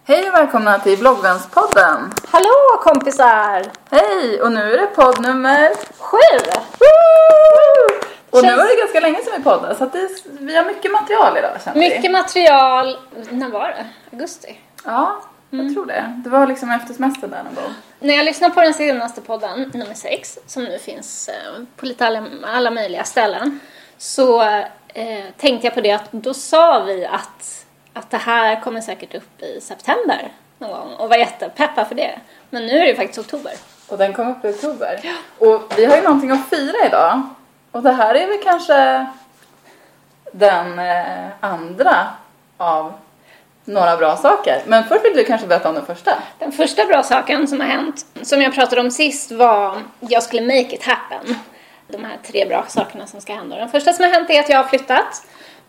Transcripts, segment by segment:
Hej och välkomna till Bloggvänspodden. Hallå kompisar! Hej, och nu är det podd nummer 7! Och nu var det ganska länge sedan vi poddade, så att vi har mycket material idag. Mycket material. När var det? Augusti? Ja, jag tror det. Det var liksom efter semestern där någon gång. När jag lyssnade på den senaste podden, nummer 6, som nu finns på lite alla möjliga ställen, så tänkte jag på det att då sa vi att det här kommer säkert upp i september någon gång och var jättepeppa för det. Men nu är det faktiskt oktober. Och den kom upp i oktober. Ja. Och vi har ju någonting att fira idag. Och det här är väl kanske den andra av några bra saker. Men först vill du kanske berätta om den första. Den första bra saken som har hänt, som jag pratade om sist, var jag skulle make it happen. De här 3 bra sakerna som ska hända. Den första som har hänt är att jag har flyttat.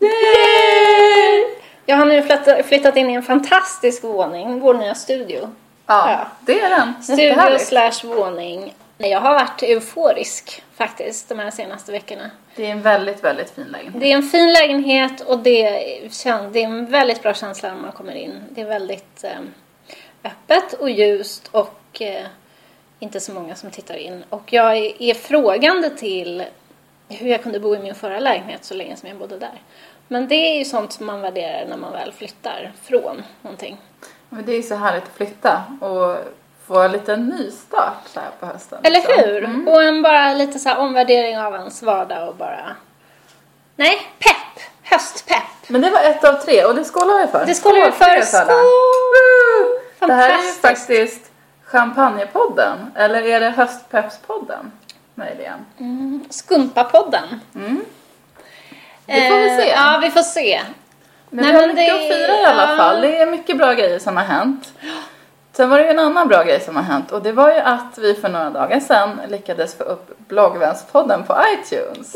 Yay! Jag har nu flyttat in i en fantastisk våning, vår nya studio. Ja, det är den. Studio/våning. Jag har varit euforisk faktiskt de här senaste veckorna. Det är en väldigt, väldigt fin lägenhet. Det är en fin lägenhet och det är en väldigt bra känsla när man kommer in. Det är väldigt öppet och ljust och inte så många som tittar in. Och jag är frågande till hur jag kunde bo i min förra lägenhet så länge som jag bodde där. Men det är ju sånt som man värderar när man väl flyttar från någonting. Men det är ju så härligt att flytta och få en liten nystart så här på hösten. Eller hur? Mm. Och en bara lite så här omvärdering av ens vardag och bara... Nej, pepp! Höstpepp! Men det var 1 av 3 och det skålar vi för. Det skålar vi för. Det här är ju faktiskt champagnepodden. Eller är det höstpeppspodden? Möjligen. Skumpapodden. Det får vi se. Ja, vi får se. Men vi har mycket att fira i alla fall. Det är mycket bra grejer som har hänt. Sen var det ju en annan bra grej som har hänt. Och det var ju att vi för några dagar sedan lyckades få upp Bloggvänspodden på iTunes.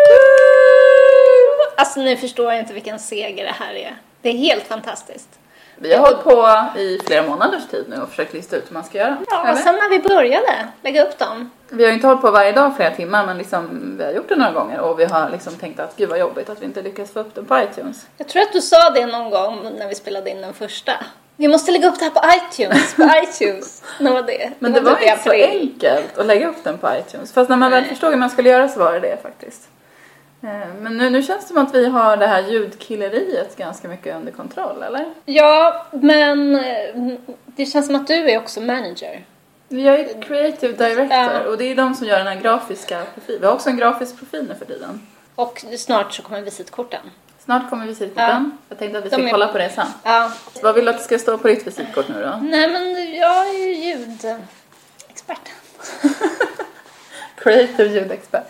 Alltså ni förstår inte vilken seger det här är. Det är helt fantastiskt. Vi har hållit på i flera månaders tid nu och försökt lista ut hur man ska göra. Ja, och sen när vi började lägga upp dem. Vi har ju inte hållit på varje dag flera timmar, men liksom, vi har gjort det några gånger. Och vi har liksom tänkt att gud vad jobbigt att vi inte lyckas få upp den på iTunes. Jag tror att du sa det någon gång när vi spelade in den första. Vi måste lägga upp det här på iTunes. När var det? Men det var inte så enkelt att lägga upp den på iTunes. Fast när man väl förstod hur man skulle göra så var det faktiskt. Men nu känns det som att vi har det här ljudkilleriet ganska mycket under kontroll, eller? Ja, men det känns som att du är också manager. Vi har ju creative director och det är de som gör den här grafiska profilen. Vi har också en grafisk profil nu för tiden. Och snart så kommer visitkorten. Snart kommer visitkorten. Jag tänkte att vi ska kolla på det sen. Ja. Vad vill du att det ska stå på ditt visitkort nu då? Nej, men jag är ju ljudexpert. Creative ljudexpert.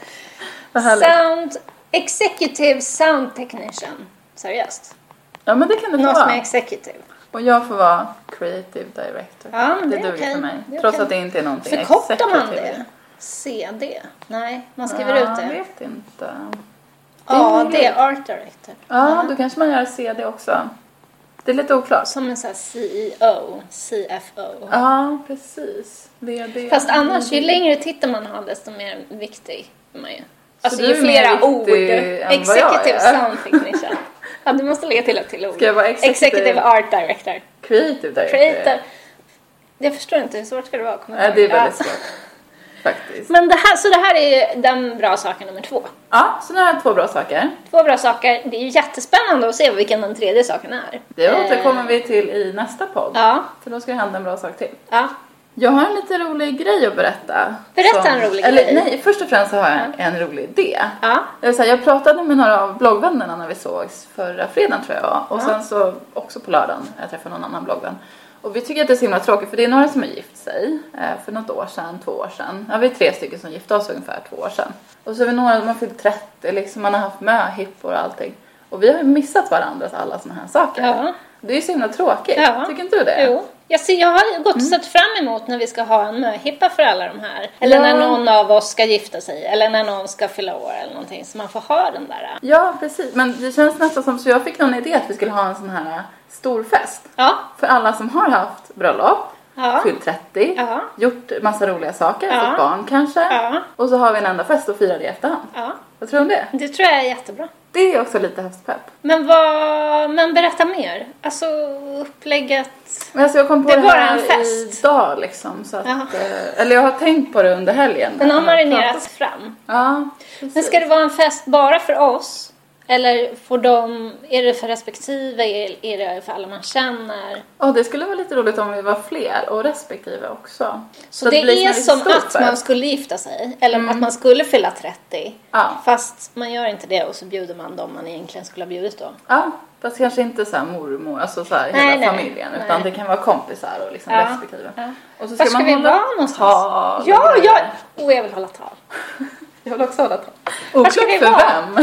Executive sound technician. Seriöst. Ja, men det kan du få något vara. Som är executive. Och jag får vara creative director. Ja, men det duger för mig. Det trots att det inte är någonting förkortar man det? CD? Nej, man skriver ut det. Jag vet inte. Ja, det är art director. Ja, då kanske man gör CD också. Det är lite oklart. Som en sån här CEO, CFO. Ja, precis. VD. Fast annars, ju längre tittar man har, desto mer viktig är man ju. Alltså ju flera ord. Executive sound technician. Ja, du måste lägga till ett till ord. Ska jag vara executive art director. Creative director. Jag förstår inte, hur svårt ska det vara? Ja, det är väldigt svårt. Faktiskt. Men det här är den bra saken nummer 2. Ja, så nu har jag 2 bra saker. 2 bra saker. Det är ju jättespännande att se vilken den tredje saken är. Det återkommer vi till i nästa podd. Ja. För då ska det hända en bra sak till. Ja. Jag har en lite rolig grej att berätta. Berätta en rolig grej. Nej, först och främst så har jag en rolig idé. Ja. Jag pratade med några av bloggvännerna när vi sågs förra fredagen tror jag. Och sen så också på lördagen. Jag träffade någon annan bloggvän. Och vi tycker att det är så himla tråkigt för det är några som har gift sig för något år sedan, 2 år sedan. Ja, vi är 3 stycken som gifte oss ungefär 2 år sedan. Och så är vi några som har fyllt 30, liksom man har haft möhippor och allting. Och vi har missat varandras alla såna här saker. Ja. Det är ju så himla tråkigt, tycker inte du det? Jo. Jag har gått och sett fram emot när vi ska ha en möhippa för alla de här. Eller när någon av oss ska gifta sig. Eller när någon ska fylla år eller någonting. Så man får ha den där. Ja, precis. Men det känns nästan som så jag fick någon idé att vi skulle ha en sån här stor fest. Ja. För alla som har haft bröllop. Fyllt 30. Gjort massa roliga saker. Fått barn kanske. Och så har vi en enda fest och firar det i efterhand. Vad tror du om det? Det tror jag är jättebra. Det är också lite höstpepp. Men berätta mer. Alltså upplägget. Alltså jag kom på det det var här en fest. idag liksom. Så att, eller jag har tänkt på det under helgen. Den har marinerats fram. Ja, precis. Men ska det vara en fest bara för oss? Eller är det för respektive? Är det för alla man känner? Ja, det skulle vara lite roligt om vi var fler och respektive också. Så det är som att man skulle gifta sig. Eller att man skulle fylla 30. Ja. Fast man gör inte det och så bjuder man dem man egentligen skulle ha bjudit då. Ja, fast kanske inte så här mormor, alltså så här hela familjen. Utan det kan vara kompisar och liksom respektive. Ja. Och så ska var ska man vi hålla vara någonstans? tal. Ja. Och jag vill hålla tal. Jag vill också hålla tal. Var ska vi vara? Vem?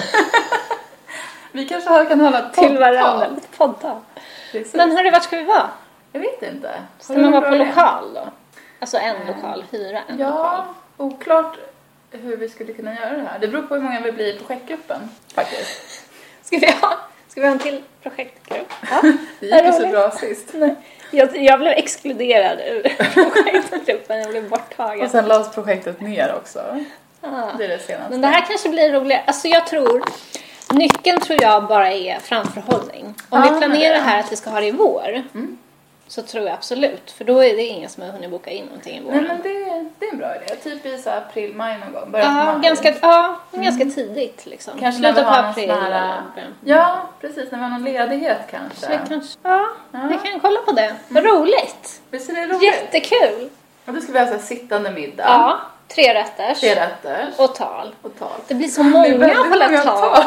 Vi kanske kan hålla till varandra. Lite poddtal. Men hörru, vart ska vi vara? Jag vet inte. Ska man vara på lokal då? Alltså en lokal, hyra en lokal. Ja, oklart hur vi skulle kunna göra det här. Det beror på hur många vi blir i projektgruppen faktiskt. Ska vi ha en till projektgrupp? Ja, det gick ju så bra sist. Nej. Jag blev exkluderad ur projektgruppen. Jag blev borttagen. Och sen lades projektet ner också. Det är det senaste. Men det här kanske blir roligare. Alltså nyckeln tror jag bara är framförhållning. Om vi planerar här att vi ska ha det i vår. Så tror jag absolut. För då är det ingen som har hunnit boka in någonting i vår. Nej, men det är en bra idé. Typ i så april, maj någon gång. Ganska tidigt liksom. Kanske slutet på april. Ja, precis. När vi har någon ledighet kanske. Vi kan kolla på det. Vad roligt. Visst är det roligt? Jättekul. Och då ska vi ha så här sittande middag. Ja, 3 rätters. Och tal. Det blir så många att hålla tal.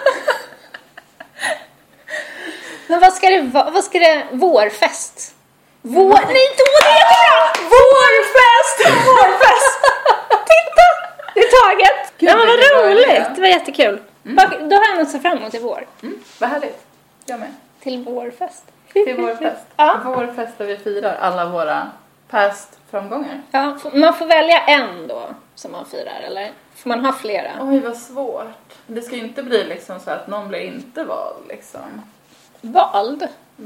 Men vad ska det vara? Vårfest? Nej, då det är det! Vårfest! Titta! Det är taget. Ja, men vad roligt. Det var jättekul. Då har jag något att se fram emot i vår. Vad härligt. Jag med. Till vårfest. Till vårfest. Vårfest där vi firar alla våra past framgångar. Ja, man får välja en då som man firar, eller får man ha flera? Oj, vad svårt. Det ska ju inte bli liksom så att någon blir inte vald liksom. Vald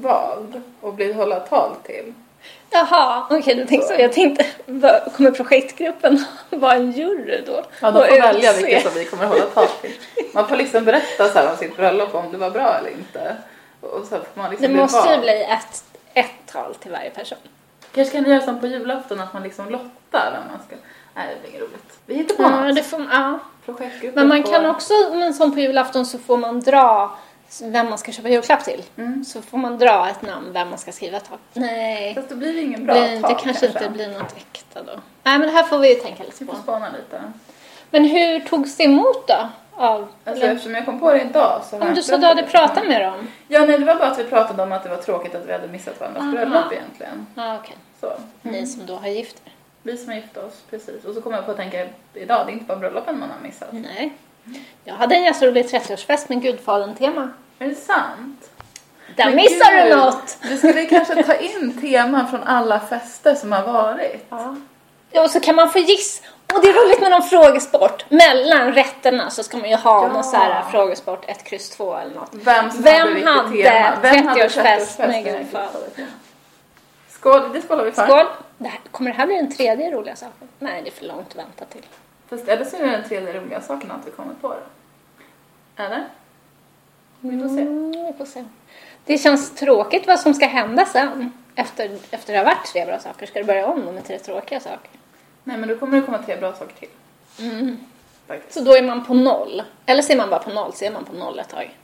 och blir hålla tal till. Jaha, okej, du tänkte så. Jag tänkte, kommer projektgruppen vara en jury då? Ja, de får välja vilka som vi kommer hålla tal till. Man får liksom berätta så här om sitt bröllop, om det var bra eller inte. Och så får man liksom det måste ju bli ett tal till varje person. Kanske kan det göra som på julafton att man liksom lottar om man ska. Nej, det är inget roligt. Vi hittar på något. Det får, projektgruppen. Men man kan också, men som på julafton så får man dra vem man ska köpa julklapp till. Så får man dra ett namn vem man ska skriva tal. Nej. Fast då blir det ingen bra tal. Det kanske inte blir något äkta då. Nej, men det här får vi tänka lite på. Vi får spana lite. Men hur togs det emot då? Alltså eftersom jag kom på det idag så om du sa du hade pratat med dem? Ja, nej, det var bara att vi pratade om att det var tråkigt att vi hade missat varandras bröllop egentligen. Ja, okej. Så. Ni som då har gift er. Vi som har gift oss, precis. Och så kommer jag på att tänka idag, det är inte bara bröllopen man har missat. Nej. Jag hade en jätterolig 30-årsfest med Gudfadern-tema. Är det sant? Där missar du något! Du skulle kanske ta in teman från alla fester som har varit. Ja, och så kan man få gissa. Och det är roligt med någon frågesport. Mellan rätterna så ska man ju ha någon så här frågesport 1-2 eller något. Vem hade 30-årsfest med Gudfadern? Skål, det skålar vi för. Skål! Kommer det här bli den 3:e roliga saken? Nej, det är för långt att vänta till. Fast eller så är det den 3:e roliga saken att vi kommer på det. Eller? Vi får se. Det känns tråkigt vad som ska hända sen. Efter det har varit 3 bra saker. Ska du börja om med 3 tråkiga saker? Nej, men då kommer det komma 3 bra saker till. Så då är man på 0. Eller ser man bara på 0, så är man på 0 ett tag.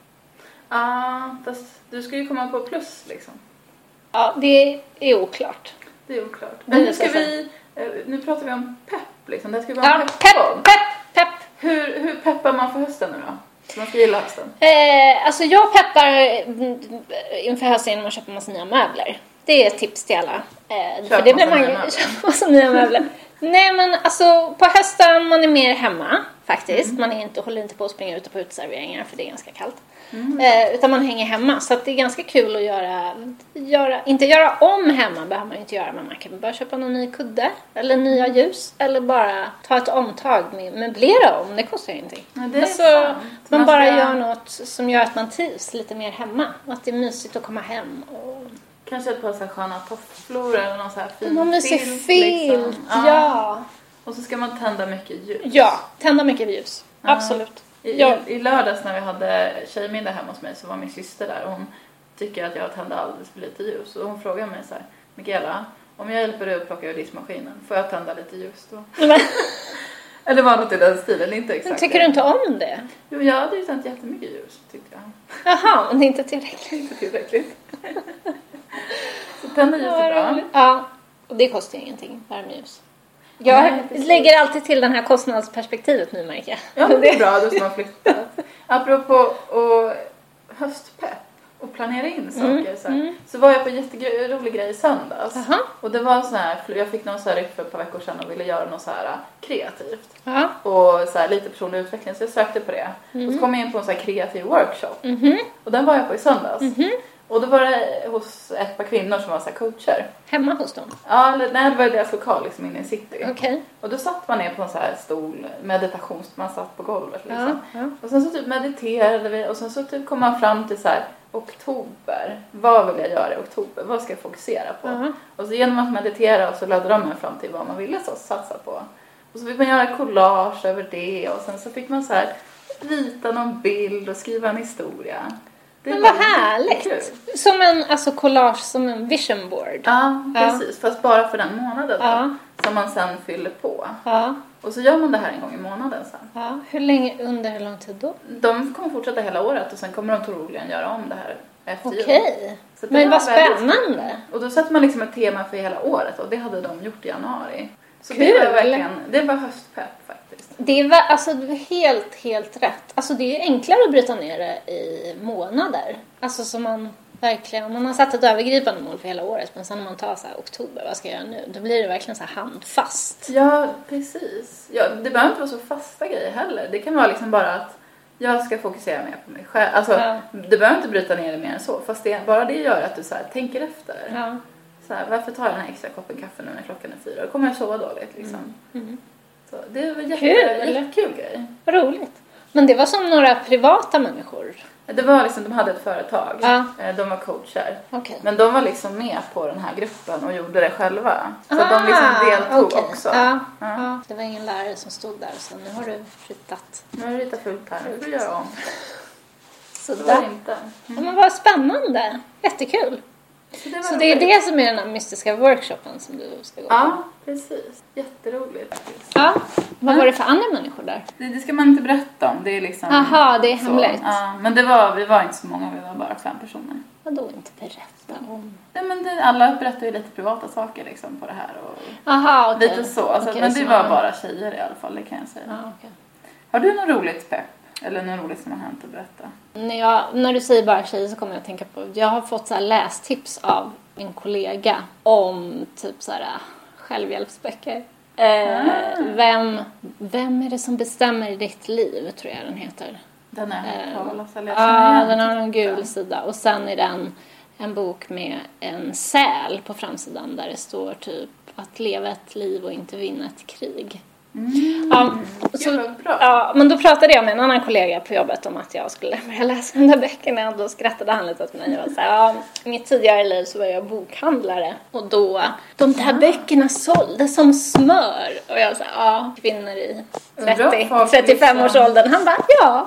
Fast du ska ju komma på plus liksom. Ja, det är oklart. Det är oklart. Men nu pratar vi om pepp liksom. Det ska vara en pepp. Hur peppar man för hösten nu då? Så man ska gilla hösten. Alltså jag peppar inför hösten genom att köpa massa nya möbler. Det är ett tips till alla. För det blir man köpa massa nya möbler. Nej, men alltså på hösten man är mer hemma faktiskt. Man håller inte på att springa ute på uteserveringar för det är ganska kallt. Utan man hänger hemma. Så att det är ganska kul att inte göra om hemma behöver man inte göra. Men man kan bara köpa någon ny kudde eller nya ljus. Eller bara ta ett omtag med möblera om. Det kostar ingenting. Ja, det är sant. Man bara gör något som gör att man trivs lite mer hemma. Och att det är mysigt att komma hem. Kanske ett par så här sköna tofflor eller någon så här fin någon mysig filt. Liksom. Ja. Och så ska man tända mycket ljus. Ja, tända mycket ljus. absolut. I lördags när vi hade tjejmiddag hemma hos mig så var min syster där och hon tycker att jag tände alldeles för lite ljus. Och hon frågar mig så här: Mikaela, om jag hjälper dig att plocka ur diskmaskinen, får jag tända lite ljus då? Eller det var något i den stilen, inte exakt. Tycker du inte om det? Jo, jag hade ju tänt jättemycket ljus, tyckte jag. Jaha, men inte tillräckligt. Inte tillräckligt. Så tända ljus är bra. Ja, och det kostar ju ingenting, värmeljus. Jag lägger alltid till den här kostnadsperspektivet nu, märker jag. Ja, men det är bra, du som har flyttat. Apropå höstpepp och planera in saker. Så var jag på en jätterolig grej i söndags. Och det var så här, jag fick någon så här för ett par veckor sedan och ville göra något så här kreativt. Och så här lite personlig utveckling, så jag sökte på det. Och så kom jag in på en så här kreativ workshop. Och den var jag på i söndags. Och då var det hos ett par kvinnor som var så här coacher. Hemma hos dem? Ja, nej, det var deras lokal liksom inne i city. Okay. Och då satt man ner på en så här stol, man satt på golvet liksom. Och sen så typ mediterade vi och sen så typ kom man fram till så här: oktober, vad vill jag göra i oktober? Vad ska jag fokusera på? Och så genom att meditera så ledde de en fram till vad man ville så satsa på. Och så fick man göra collage över det och sen så fick man så här rita någon bild och skriva en historia. Men vad härligt! Som en collage, som en vision board. Ja, precis. Fast bara för den månaden då, som man sen fyller på. Och så gör man det här en gång i månaden sen. Under hur lång tid då? De kommer fortsätta hela året och sen kommer de troligen göra om det här efter jul. Okej. Men vad spännande! Och då sätter man liksom ett tema för hela året och det hade de gjort i januari. Så kul. Det var höstpepp faktiskt. Det är alltså helt rätt. Alltså det är enklare att bryta ner det i månader. Alltså som man verkligen, man har satt ett övergripande mål för hela året, men sen när man tar så här oktober, vad ska jag göra nu? Då blir det verkligen så här handfast. Ja, precis. Ja, det behöver inte vara så fasta grejer heller. Det kan vara liksom bara att jag ska fokusera mer på mig själv. Alltså, du behöver inte bryta ner det mer än så. Fast bara det gör att du så här, tänker efter. Ja. Så här, varför tar jag den här extra koppen kaffe nu när klockan är 4? Då kommer jag sova dåligt liksom. Så det var jättekul grej. Vad roligt. Men det var som några privata människor. Det var liksom, de hade ett företag. Ja. De var coacher. Okay. Men de var liksom med på den här gruppen och gjorde det själva. Så de liksom deltog också. Ja. Det var ingen lärare som stod där, så nu har du ritat. Nu har du ritat fullt här, nu får du göra om. Så det var inte. Ja, men vad spännande. Jättekul. Så det är det som är den här mystiska workshopen som du ska gå på? Ja, precis. Jätteroligt faktiskt. Ja. Vad var det för andra människor där? Det ska man inte berätta om. Det är liksom... Aha, det är hemligt. Ja, men vi var inte så många, vi var bara 5 personer. Vadå inte berätta om? Nej, men alla berättar ju lite privata saker liksom på det här. Och aha, okay. Lite så. Alltså, okay, men det var bara tjejer i alla fall, det kan jag säga. Okay. Har du något roligt pepp? Eller något roligt som har hänt att berätta? När du säger bara tjejer så kommer jag att tänka på... Jag har fått så här lästips av en kollega om typ så här självhjälpsböcker. Vem är det som bestämmer i ditt liv, tror jag den heter. Den är den har en gul sida. Och sen är den en bok med en säl på framsidan där det står typ att leva ett liv och inte vinna ett krig. Men då pratade jag med en annan kollega på jobbet om att jag skulle börja läsa de där böckerna, och då skrattade han lite åt mig och sa i mitt tidigare liv så var jag bokhandlare och då de där böckerna sålde som smör, och jag sa kvinnor i 35-årsåldern. Han bara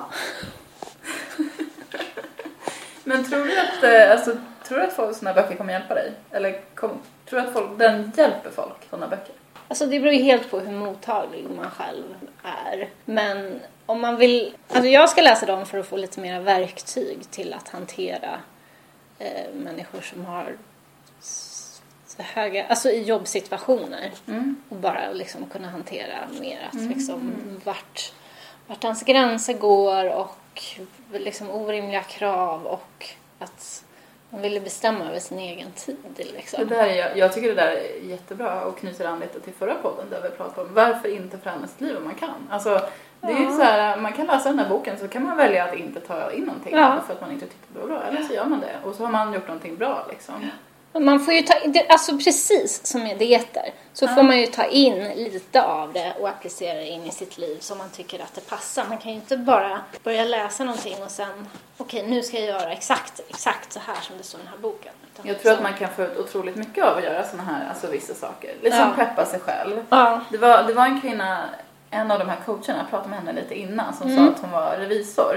Men tror du att folk såna böcker kommer hjälpa dig? Eller tror du att den hjälper folk, såna böcker? Alltså det beror ju helt på hur mottaglig man själv är. Men om man vill... Alltså jag ska läsa dem för att få lite mer verktyg till att hantera människor som har så höga... Alltså i jobbsituationer. Och bara liksom kunna hantera mer att liksom vart ens gränser går och liksom orimliga krav och att... Man ville bestämma över sin egen tid. Liksom. Jag tycker det där är jättebra och knyter an lite till förra podden där vi pratade om varför inte förändra sitt liv om man kan. Alltså, det är ju så här, man kan läsa den här boken så kan man välja att inte ta in någonting för att man inte tyckte det var bra. Eller så gör man det och så har man gjort någonting bra liksom. Man får ju alltså precis som med dieter så får man ju ta in lite av det och applicera det in i sitt liv som man tycker att det passar. Man kan ju inte bara börja läsa någonting och sen nu ska jag göra exakt så här som det står i den här boken. Jag tror att man kan få ut otroligt mycket av att göra såna här, alltså vissa saker. Liksom peppa sig själv. Ja. Det var en kvinna, en av de här coacherna, jag pratade med henne lite innan, som sa att hon var revisor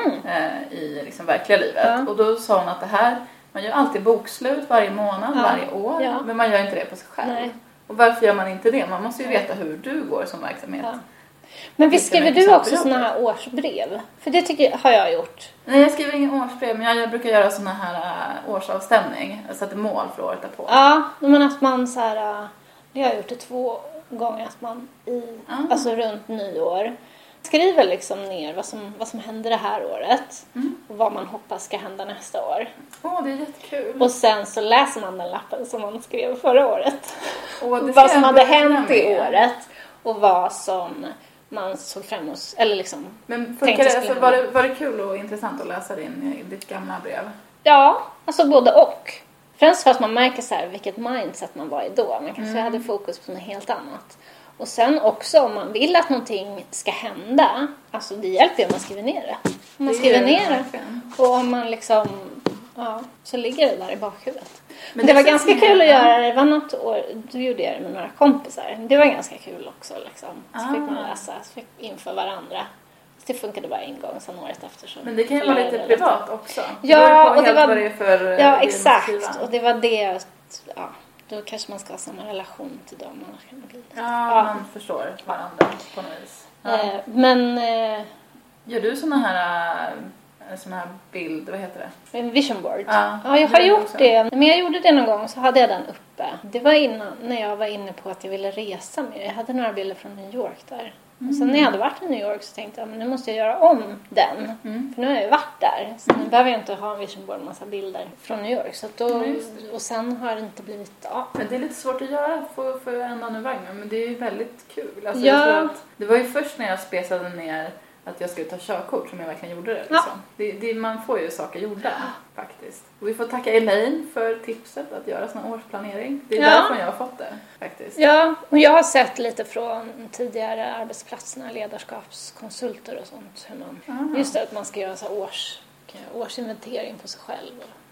i liksom verkliga livet. Ja. Och då sa hon att det här, man gör alltid bokslut varje månad, varje år, men man gör inte det på sig själv. Nej. Och varför gör man inte det? Man måste ju veta hur du går som verksamhet. Ja. Men visst skriver du också såna här årsbrev? För det har jag gjort. Nej, jag skriver ingen årsbrev, men jag brukar göra såna här årsavstämning. Jag sätter mål för året därpå. Ja, men att man så här, det har jag gjort det 2 gånger, att man alltså runt nyår skriver liksom ner vad som händer det här året och vad man hoppas ska hända nästa år. Det är jättekul. Och sen så läser man den lappen som man skrev förra året. Vad som hade hänt i året och vad som man såg fram emot, eller liksom. Men var det kul och intressant att läsa ditt gamla brev? Ja, alltså både och. Främst för att man märker så här vilket mindset man var i då. Man kanske hade fokus på något helt annat. Och sen också om man vill att någonting ska hända, alltså det hjälper ju om man skriver ner det. Om man skriver ner det och om man liksom, så ligger det där i bakhuvudet. Men det var ganska kul att göra det. Det var något år, du gjorde det med några kompisar. Det var ganska kul också liksom. Så fick man läsa, så fick inför varandra. Det funkade bara en gång, sen året efter. Så men det kan ju vara lite privat också. Ja, och det var, vad det är för exakt. Och det var det, då kanske man ska ha samma relation till dem. Man förstår varandra på något vis. Ja. Men gör du såna här bild, vad heter det? En vision board. Ja, jag har gjort det. Men jag gjorde det någon gång, så hade jag den uppe. Det var innan, när jag var inne på att jag ville resa mer. Jag hade några bilder från New York där. Och sen när jag hade varit i New York så tänkte jag, men nu måste jag göra om den. För nu har jag ju varit där. Så nu behöver jag inte ha en vision board, en massa bilder från New York. Så då, och sen har det inte blivit Men det är lite svårt att göra för ändan ur vagnen. Men det är ju väldigt kul. Alltså, jag tror att det var ju först när jag spesade ner att jag skulle ta körkort som jag verkligen gjorde det. Liksom. Man får ju saker gjorda faktiskt. Och vi får tacka Elaine för tipset att göra sån årsplanering. Det är därför jag har fått det faktiskt. Ja, och jag har sett lite från tidigare arbetsplatserna, ledarskapskonsulter och sånt. Hur man, just det, att man ska göra så årsinventering på sig själv.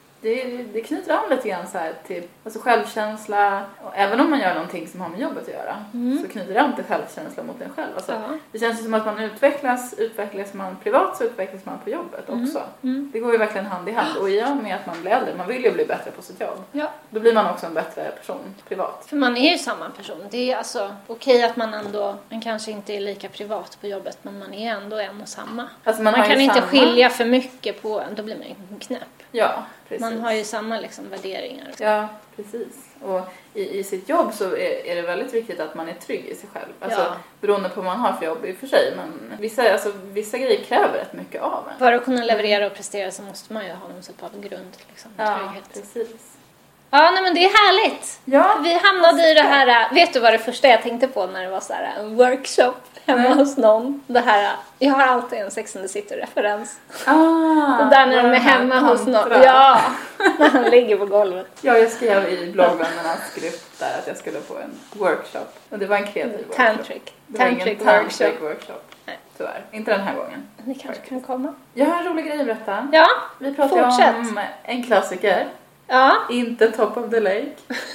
Det knyter an lite grann så här till alltså självkänsla. Och även om man gör någonting som har med jobbet att göra så knyter det an till självkänsla mot en själv. Alltså, det känns ju som att man utvecklas man privat så utvecklas man på jobbet också. Det går ju verkligen hand i hand. Och i och med att man blir äldre, man vill ju bli bättre på sitt jobb. Ja. Då blir man också en bättre person privat. För man är ju samma person. Det är alltså okej att man kanske inte är lika privat på jobbet, men man är ändå en och samma. Alltså man kan inte skilja för mycket på, då blir man ju knäpp. Ja, precis. Man har ju samma liksom värderingar. Ja, precis. Och i sitt jobb så är det väldigt viktigt att man är trygg i sig själv. Alltså, beroende på vad man har för jobb i och för sig. Men vissa grejer kräver rätt mycket av en. För att kunna leverera och prestera så måste man ju ha någon typ av grund. Liksom, trygghet. Precis. Ja, nej, men det är härligt. Ja, vi hamnade i det här. Vet du vad det första jag tänkte på när det var så här en workshop hemma hos någon? Det här, jag har alltid en Sex and the City-referens. Det där när de är hemma hos någon. Ja, när han ligger på golvet. Ja, jag skrev i bloggen en skrift där att jag skulle på en workshop. Och det var en kreativ workshop. Tantric workshop. Nej, tyvärr. Inte den här gången. Ni kanske kan komma. Jag har en rolig grej att berätta. Ja, vi pratar om en klassiker. Ja. Inte Top of the Lake.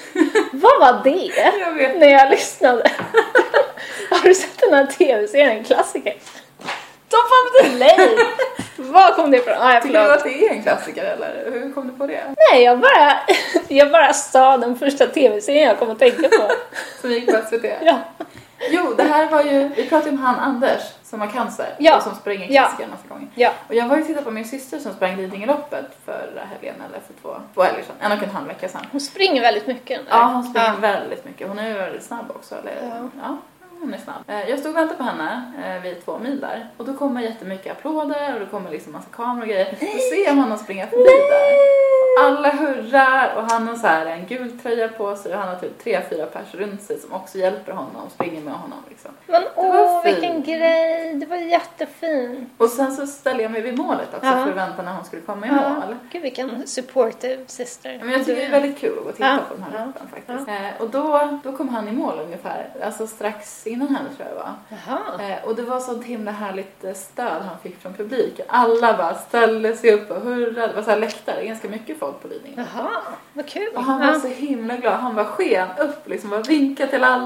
Vad var det? Jag vet. När jag lyssnade. Har du sett den här tv-serien? Klassiker. Top of the Lake. Vad kom det ifrån? Tycker du att det är en klassiker eller? Hur kom du på det? Nej, jag bara sa den första tv-serien jag kom att tänka på. Som gick på SVT? Ja. Jo, det här var ju, vi pratade om han Anders som har cancer och som springer klassiker en massa gånger. Ja. Och jag var ju tittat på min syster som sprang Lidingöloppet för helgen eller för två helger sedan. 1,5 vecka sedan. Hon springer väldigt mycket. Ja, hon springer väldigt mycket. Hon är ju väldigt snabb också. Hon är snabb. Jag stod och väntade på henne vid 2 mil där. Och då kommer jättemycket applåder och det kommer liksom massa kameror och grejer. Då ser man honom springa förbi där. Alla hurrar och han har så här en gul tröja på sig och han har typ 3-4 pers runt sig som också hjälper honom och springer med honom liksom. Men vilken grej, det var jättefint. Och sen så ställde jag mig vid målet också för att vänta när hon skulle komma i mål. Gud, vilken supportive sister. Men jag tycker det är väldigt kul att gå och titta på den här loppen faktiskt. Och då kom han i mål ungefär, alltså strax innan henne tror jag det var. Och det var sånt himla härligt stöd han fick från publiken. Alla bara ställde sig upp och hurrade. Det var så här läktare, ganska mycket folk på Lidingö. Jaha, vad kul. Och han var så himla glad. Han var sken upp liksom, var vinkade till alla.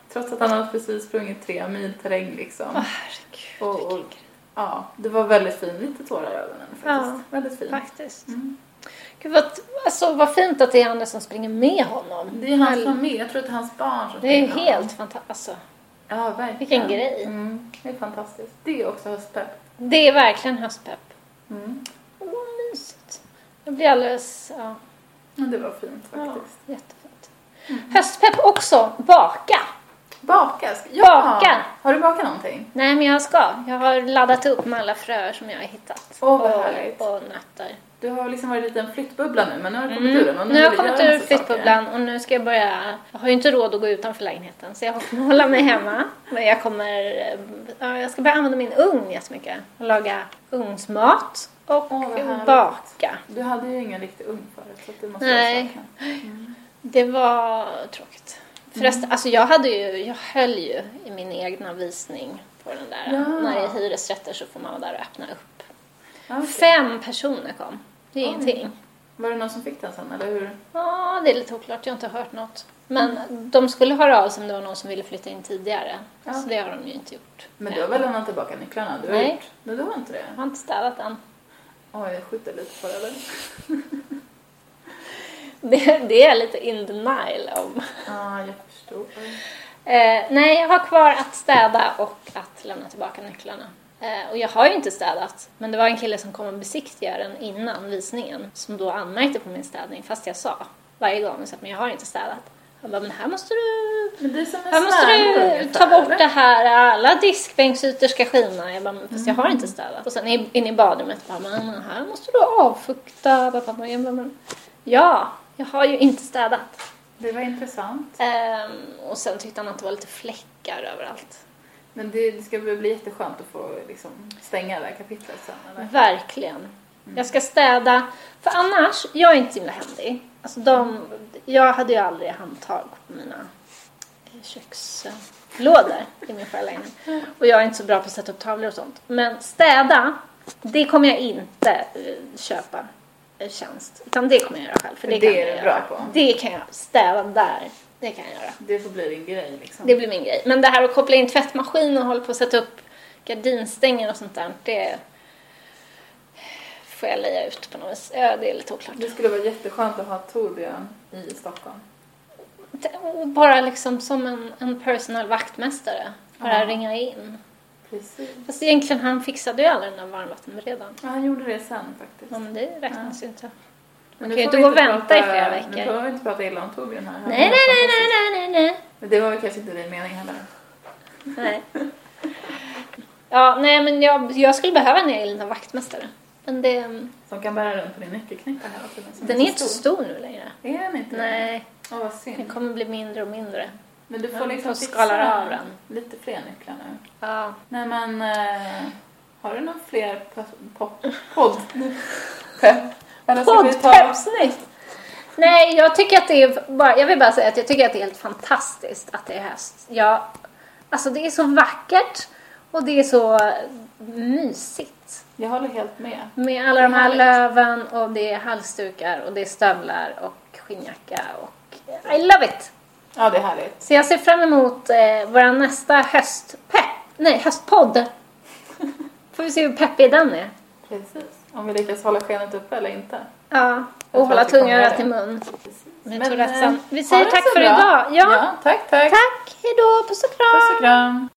Trots att han hade precis sprungit 3 mil terräng liksom. Herregud. Och ja, det var väldigt fint. Lite tårar i ögonen faktiskt. Ja, väldigt fint. Faktiskt. Gud, vad fint att det är andra som springer med honom. Det är hans familj. Jag tror att det är hans barn som Det är springer helt fantastiskt. Alltså, ja, verkligen. vilken grej. Det är fantastiskt. Det är också höstpepp. Det är verkligen höstpepp. Vad mysigt. Jag blir alldeles... Ja, Det var fint faktiskt. jättefint. Höstpepp också. Baka. Baka? Baka. Har du bakat någonting? Nej, men jag ska. Jag har laddat upp med alla fröer som jag har hittat. Vad härligt. Och nötter. Du har liksom varit lite en flyttbubbla nu, men nu har du kommit ur den. Och Nu har jag vill kommit göra ur massa flyttbubblan och nu ska jag börja... Jag har ju inte råd att gå utanför lägenheten så jag kommer hålla mig hemma. Men jag ska börja använda min ugn jättemycket. Och laga ugnsmat och baka. Du hade ju ingen riktig ugn förut, så det måste Nej. Det var tråkigt. Förresten, alltså jag höll ju i min egna visning på den där. Ja. När det är hyresrätter så får man vara där och öppna upp. Okay. 5 personer kom. Det är ingenting. Var det någon som fick den sen, eller hur? Ja, det är lite oklart. Jag har inte hört något. Men de skulle höra av sig om det var någon som ville flytta in tidigare. Ja. Så det har de ju inte gjort. Men du har väl lämnat tillbaka nycklarna? Du har Nej. gjort. Nej, du har inte det. Jag har inte städat än. Oj, jag skjuter lite på det, eller? Det är lite in denial om. Ja, jag förstår. Nej, jag har kvar att städa och att lämna tillbaka nycklarna. Och jag har ju inte städat. Men det var en kille som kom och besiktigade den innan visningen. Som då anmärkte på min städning. Fast jag sa varje gång så att, men jag har inte städat. Han bara, men här måste du... Men det är som en här måste du ungefär, ta bort eller? det här. Alla diskbänksytor ska skina. Jag bara, fast jag har inte städat. Och sen inne i badrummet bara, men här måste du avfukta. Jag bara, men, ja, jag har ju inte städat. Det var intressant. Och sen tyckte han att det var lite fläckar överallt. Men det ska bli jätteskönt att få liksom stänga det här kapitlet sen, eller? Verkligen. Jag ska städa. För annars, jag är inte så himla händig. Alltså jag hade ju aldrig handtag på mina kökslådor i min förra lägenhet. Och jag är inte så bra på att sätta upp tavlor och sånt. Men städa, det kommer jag inte köpa tjänst. Utan det kommer jag göra själv. För det det kan är jag du göra. bra på. Det kan jag städa där. Det kan jag göra. Det får bli din grej liksom. Det blir min grej. Men det här att koppla in tvättmaskin och hålla på att sätta upp gardinstänger och sånt där. Det får jag leja ut på något vis. Ja, det är lite oklart. Det skulle vara jätteskönt att ha Torbjörn i Stockholm. Och bara liksom som en personal vaktmästare. Bara ringa in. Precis. Fast egentligen han fixade ju aldrig den där varmvattenberedaren. Ja, han gjorde det sen faktiskt. Ja, men det räknas ju inte. Men Man nu kan ju får inte vi gå och vänta i flera Nu veckor. får vi inte prata illa om Torbjörn här. Nej. Men det var väl kanske inte din mening heller. Nej. Ja, nej men jag skulle behöva en egen vaktmästare. Men det... Som kan bära runt på din nyckelknäppare hela tiden. Den är inte så stor nu längre. Är den inte? Nej. Åh, vad synd. Den kommer bli mindre och mindre. Men du får Jag liksom får skala av den. lite fler nycklar nu. Ja. Nej, men har du någon fler podd? Eller ska vi ta... Poddpepsnitt! Nej, jag tycker att det är bara, jag vill bara säga att jag tycker att det är helt fantastiskt att det är höst. Alltså det är så vackert och det är så mysigt. Jag håller helt med. Med alla de här löven och det är halsdukar och det är stövlar och skinnjacka och I love it! Ja, det är härligt. Så jag ser fram emot vår nästa höstpodd. Får vi se hur peppig den är. Precis. Om vi lyckas hålla skenet uppe eller inte. Ja, och hålla tungan i mun. Men, vi säger tack för idag. Ja, tack. Tack, hejdå, puss och kram. Puss och kram.